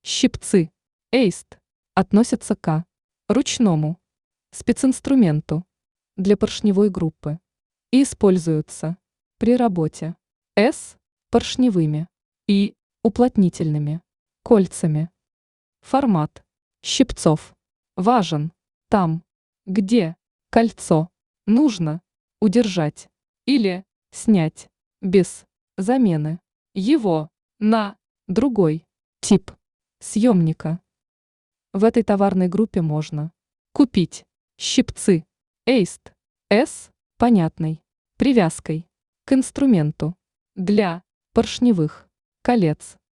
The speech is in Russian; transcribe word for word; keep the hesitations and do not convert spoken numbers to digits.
Щипцы эйст относятся к ручному специнструменту для поршневой группы и используются при работе с поршневыми и уплотнительными кольцами. Формат щипцов важен там, где кольцо нужно удержать или снять без замены его на другой тип съемника. В этой товарной группе можно купить щипцы эйст с понятной привязкой к инструменту для поршневых колец.